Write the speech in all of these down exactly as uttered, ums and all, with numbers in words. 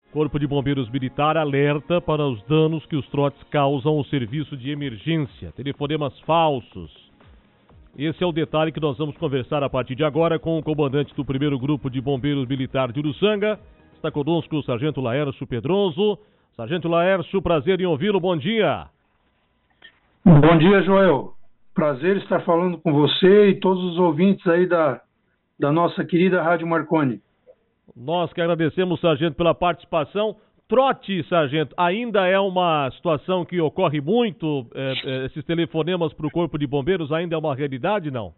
Corpo de Bombeiros Militar alerta para os danos que os trotes causam ao serviço de emergência. Telefonemas falsos. Esse é o detalhe que nós vamos conversar a partir de agora com o comandante do primeiro Grupo de Bombeiros Militar de Uruçanga. Está conosco o Sargento Laércio Pedroso. Sargento Laércio, prazer em ouvi-lo. Bom dia. Bom dia, Joel. Prazer estar falando com você e todos os ouvintes aí da, da nossa querida Rádio Marconi. Nós que agradecemos, Sargento, pela participação. Trote, Sargento, ainda é uma situação que ocorre muito, é, é, esses telefonemas para o Corpo de Bombeiros ainda é uma realidade, não?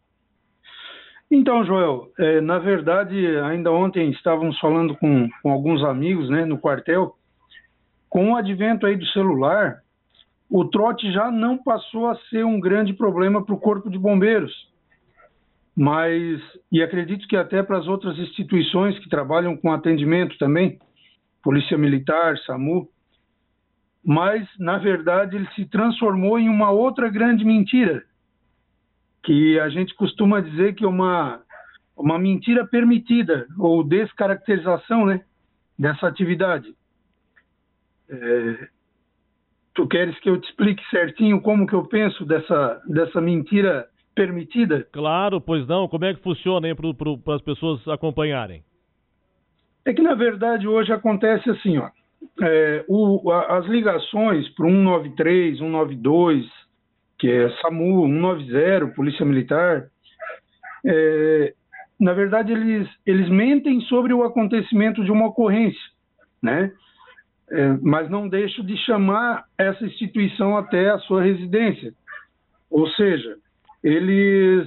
Então, Joel, é, na verdade, ainda ontem estávamos falando com, com alguns amigos, né, no quartel. Com o advento aí do celular, o trote já não passou a ser um grande problema para o Corpo de Bombeiros. Mas, e acredito que até para as outras instituições que trabalham com atendimento também, Polícia Militar, SAMU, mas, na verdade, ele se transformou em uma outra grande mentira, que a gente costuma dizer que é uma, uma mentira permitida, ou descaracterização, né, dessa atividade. É, tu queres que eu te explique certinho como que eu penso dessa, dessa mentira permitida? Claro, pois não. Como é que funciona aí para as pessoas acompanharem? É que, na verdade, hoje acontece assim, ó, é, o, a, as ligações para o cento e noventa e três, cento e noventa e dois, que é SAMU, cento e noventa, Polícia Militar, é, na verdade, eles, eles mentem sobre o acontecimento de uma ocorrência, né? É, mas não deixam de chamar essa instituição até a sua residência. Ou seja, eles,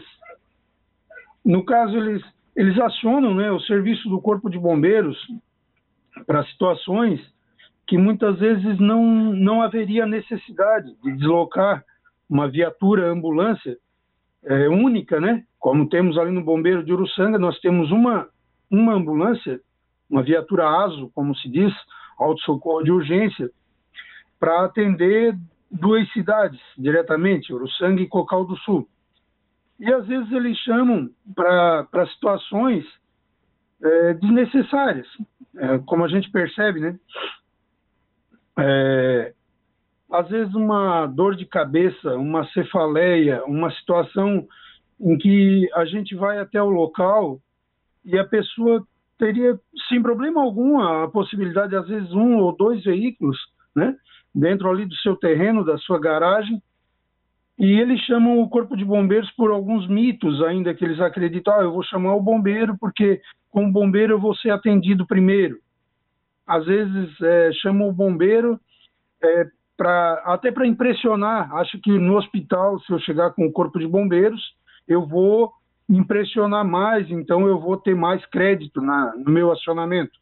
no caso, eles, eles acionam, né, o serviço do Corpo de Bombeiros para situações que muitas vezes não, não haveria necessidade de deslocar uma viatura ambulância é, única, né? Como temos ali no Bombeiro de Uruçanga, nós temos uma, uma ambulância, uma viatura ASO, como se diz, auto-socorro de urgência, para atender duas cidades diretamente, Uruçanga e Cocal do Sul. E às vezes eles chamam para situações é, desnecessárias, é, como a gente percebe, né? É, às vezes uma dor de cabeça, uma cefaleia, uma situação em que a gente vai até o local e a pessoa teria, sem problema algum, a possibilidade de, às vezes, um ou dois veículos, né, dentro ali do seu terreno, da sua garagem, e eles chamam o Corpo de Bombeiros por alguns mitos ainda, que eles acreditam, ah, eu vou chamar o bombeiro porque com o bombeiro eu vou ser atendido primeiro. Às vezes é, chamam o bombeiro é, pra, até para impressionar, acho que no hospital, se eu chegar com o Corpo de Bombeiros, eu vou impressionar mais, então eu vou ter mais crédito na, no meu acionamento.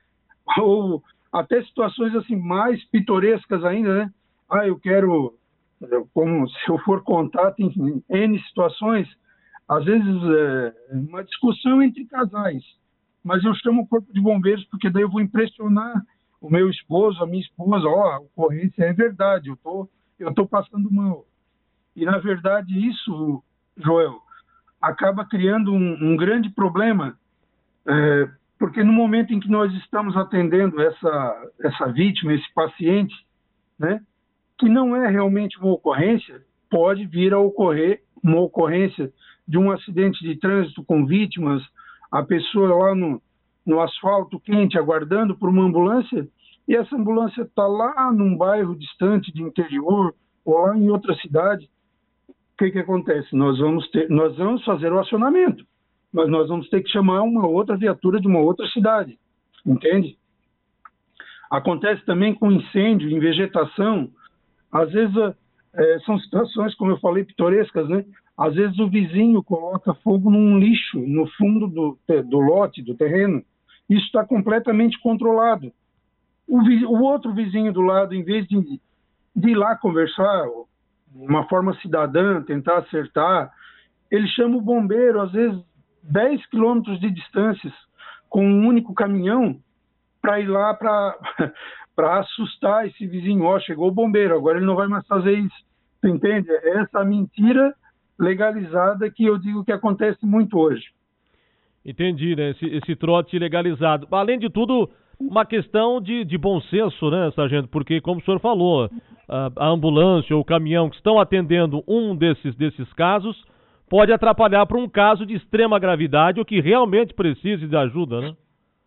Ou até situações assim mais pitorescas ainda, né? Ah, eu quero, como se eu for contar, tem N situações, às vezes é uma discussão entre casais, mas eu chamo o Corpo de Bombeiros porque daí eu vou impressionar o meu esposo, a minha esposa, ó, oh, a ocorrência é verdade, eu tô, eu tô passando mal. E na verdade isso, Joel, acaba criando um, um grande problema, é, porque no momento em que nós estamos atendendo essa, essa vítima, esse paciente, né, que não é realmente uma ocorrência, pode vir a ocorrer uma ocorrência de um acidente de trânsito com vítimas, a pessoa lá no, no asfalto quente aguardando por uma ambulância, e essa ambulância está lá num bairro distante de interior, ou lá em outra cidade. O que que acontece? Nós vamos ter, nós vamos fazer o acionamento, mas nós vamos ter que chamar uma outra viatura de uma outra cidade, entende? Acontece também com incêndio em vegetação, às vezes é, são situações, como eu falei, pitorescas, né? Às vezes o vizinho coloca fogo num lixo no fundo do, do lote, do terreno, isso está completamente controlado. O, vi, o outro vizinho do lado, em vez de, de ir lá conversar, de uma forma cidadã, tentar acertar, ele chama o bombeiro, às vezes dez quilômetros de distâncias, com um único caminhão, para ir lá para assustar esse vizinho. Ó, chegou o bombeiro, agora ele não vai mais fazer isso. Tu entende? É essa mentira legalizada que eu digo que acontece muito hoje. Entendi, né? Esse, esse trote legalizado. Além de tudo, uma questão de, de bom senso, né, sargento? Porque, como o senhor falou, a, a ambulância ou o caminhão que estão atendendo um desses, desses casos pode atrapalhar para um caso de extrema gravidade ou que realmente precise de ajuda, né?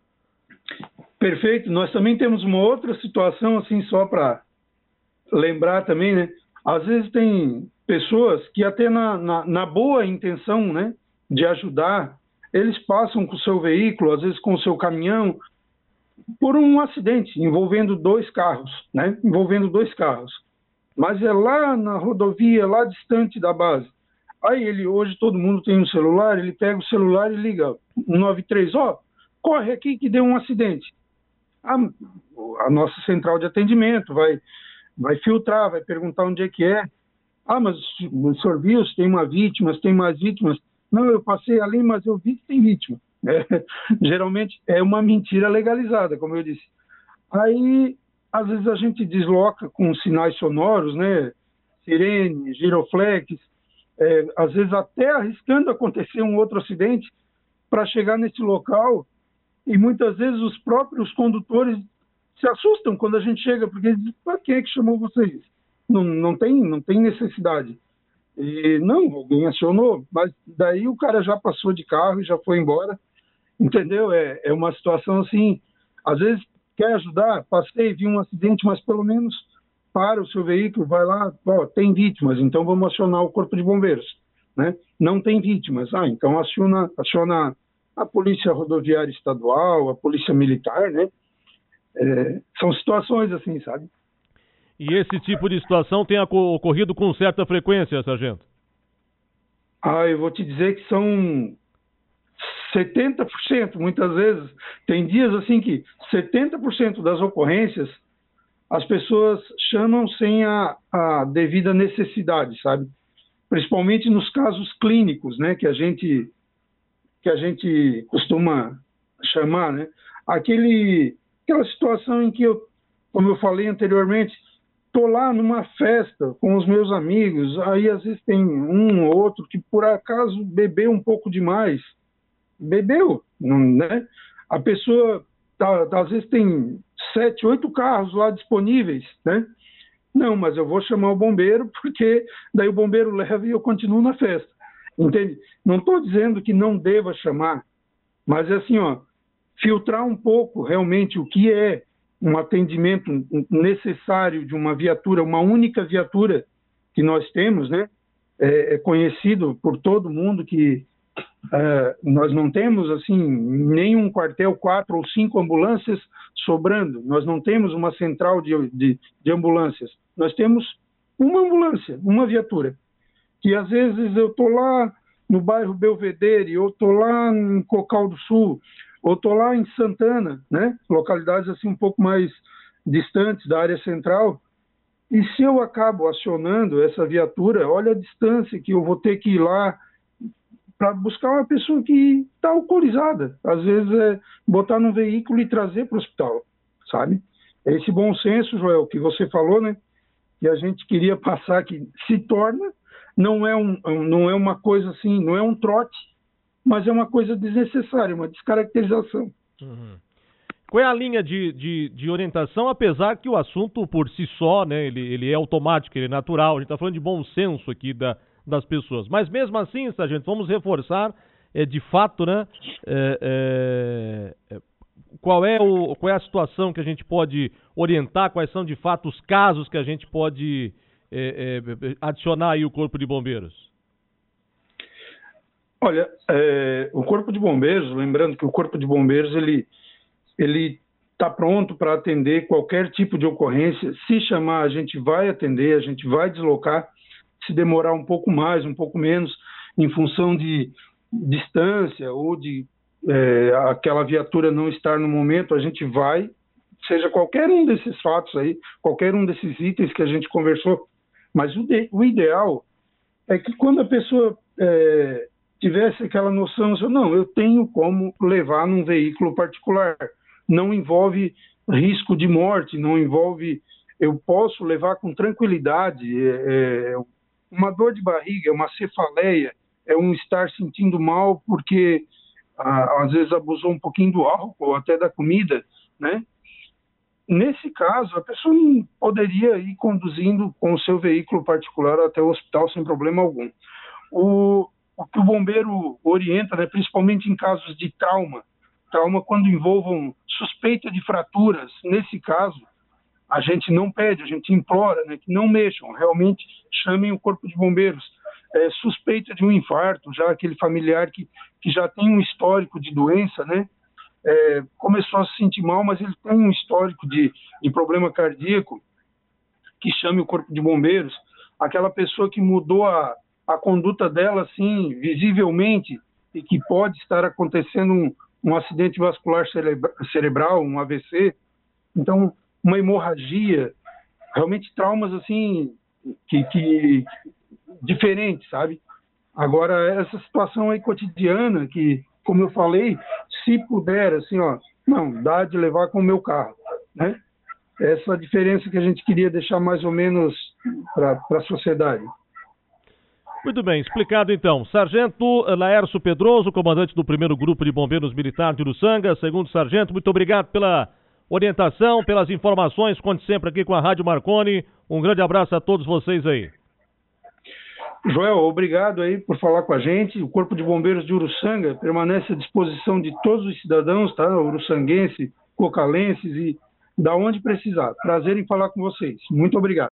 Perfeito. Nós também temos uma outra situação, assim, só para lembrar também, né? Às vezes tem pessoas que até na, na, na boa intenção, né, de ajudar, eles passam com o seu veículo, às vezes com o seu caminhão, por um acidente envolvendo dois carros, né? Envolvendo dois carros. Mas é lá na rodovia, lá distante da base. Aí ele, hoje todo mundo tem um celular, ele pega o celular e liga um nove três, ó, oh, corre aqui que deu um acidente. A, a nossa central de atendimento vai, vai filtrar, vai perguntar onde é que é. Ah, mas o senhor viu se tem uma vítima, se tem mais vítimas? Não, eu passei ali, mas eu vi que tem vítima. É, geralmente é uma mentira legalizada, como eu disse. Aí, às vezes a gente desloca com sinais sonoros, né? Sirene, giroflex, é, às vezes até arriscando acontecer um outro acidente para chegar nesse local, e muitas vezes os próprios condutores se assustam quando a gente chega, porque eles dizem, para quem é que chamou vocês? Não, não, tem, não tem necessidade. E não, alguém acionou, mas daí o cara já passou de carro e já foi embora, entendeu? É, é uma situação assim, às vezes quer ajudar, passei, vi um acidente, mas pelo menos para o seu veículo, vai lá, ó, tem vítimas, então vamos acionar o Corpo de Bombeiros, né? Não tem vítimas, ah, então aciona, aciona a Polícia Rodoviária Estadual, a Polícia Militar, né? É, são situações assim, sabe? E esse tipo de situação tem ocorrido com certa frequência, sargento? Ah, eu vou te dizer que são setenta por cento, muitas vezes. Tem dias assim que setenta por cento das ocorrências as pessoas chamam sem a, a devida necessidade, sabe? Principalmente nos casos clínicos, né? Que a gente, que a gente costuma chamar, né? Aquele, aquela situação em que eu, como eu falei anteriormente, estou lá numa festa com os meus amigos, aí às vezes tem um ou outro que por acaso bebeu um pouco demais. Bebeu, não, né? A pessoa, tá, às vezes tem sete, oito carros lá disponíveis, né? Não, mas eu vou chamar o bombeiro porque daí o bombeiro leva e eu continuo na festa, entende? Não estou dizendo que não deva chamar, mas é assim, ó, filtrar um pouco realmente o que é um atendimento necessário de uma viatura, uma única viatura que nós temos, né? É, é conhecido por todo mundo que é, nós não temos, assim, nenhum quartel, quatro ou cinco ambulâncias sobrando. Nós não temos uma central de, de, de ambulâncias. Nós temos uma ambulância, uma viatura. Que às vezes eu estou lá no bairro Belvedere, ou estou lá em Cocal do Sul, ou estou lá em Santana, né? Localidades assim um pouco mais distantes da área central, e se eu acabo acionando essa viatura, olha a distância que eu vou ter que ir lá para buscar uma pessoa que está alcoolizada, às vezes é botar num veículo e trazer para o hospital, sabe? Esse bom senso, Joel, que você falou, né? Que a gente queria passar, que se torna, não é, um, não é uma coisa assim, não é um trote, mas é uma coisa desnecessária, uma descaracterização. Uhum. Qual é a linha de, de, de orientação, apesar que o assunto por si só, né, ele, ele é automático, ele é natural, a gente está falando de bom senso aqui da, das pessoas, mas mesmo assim, sargento, vamos reforçar, é, de fato, né, é, é, qual, é o, qual é a situação que a gente pode orientar, quais são de fato os casos que a gente pode é, é, adicionar aí o Corpo de Bombeiros? Olha, é, o Corpo de Bombeiros, lembrando que o Corpo de Bombeiros, ele ele está pronto para atender qualquer tipo de ocorrência. Se chamar, a gente vai atender, a gente vai deslocar, se demorar um pouco mais, um pouco menos, em função de distância ou de é, aquela viatura não estar no momento, a gente vai, seja qualquer um desses fatos aí, qualquer um desses itens que a gente conversou. Mas o, de, o ideal é que quando a pessoa é, tivesse aquela noção, não, eu tenho como levar num veículo particular, não envolve risco de morte, não envolve, eu posso levar com tranquilidade, é, é uma dor de barriga, é uma cefaleia, é um estar sentindo mal porque ah, às vezes abusou um pouquinho do álcool, até da comida, né? nesse caso, a pessoa não poderia ir conduzindo com o seu veículo particular até o hospital sem problema algum. O, o que o bombeiro orienta, né, principalmente em casos de trauma, trauma quando envolvam suspeita de fraturas, nesse caso, a gente não pede, a gente implora, né, que não mexam, realmente chamem o corpo de bombeiros. É, suspeita de um infarto, já aquele familiar que, que já tem um histórico de doença, né, é, começou a se sentir mal, mas ele tem um histórico de, de problema cardíaco, que chame o corpo de bombeiros. Aquela pessoa que mudou a, a conduta dela, assim, visivelmente, e que pode estar acontecendo um, um acidente vascular cerebra, cerebral, um A V C, então, uma hemorragia, realmente traumas, assim, que, que diferentes, sabe? Agora, essa situação aí cotidiana, que, como eu falei, se puder, assim, ó, não, dá de levar com o meu carro, né? Essa diferença que a gente queria deixar mais ou menos para a sociedade. Muito bem, explicado então. Sargento Laércio Pedroso, comandante do primeiro Grupo de Bombeiros Militar de Uruçanga. Segundo sargento, muito obrigado pela orientação, pelas informações. Conte sempre aqui com a Rádio Marconi. Um grande abraço a todos vocês aí. Joel, obrigado aí por falar com a gente. O Corpo de Bombeiros de Uruçanga permanece à disposição de todos os cidadãos, tá? Uruçanguenses, cocalenses e da onde precisar. Prazer em falar com vocês. Muito obrigado.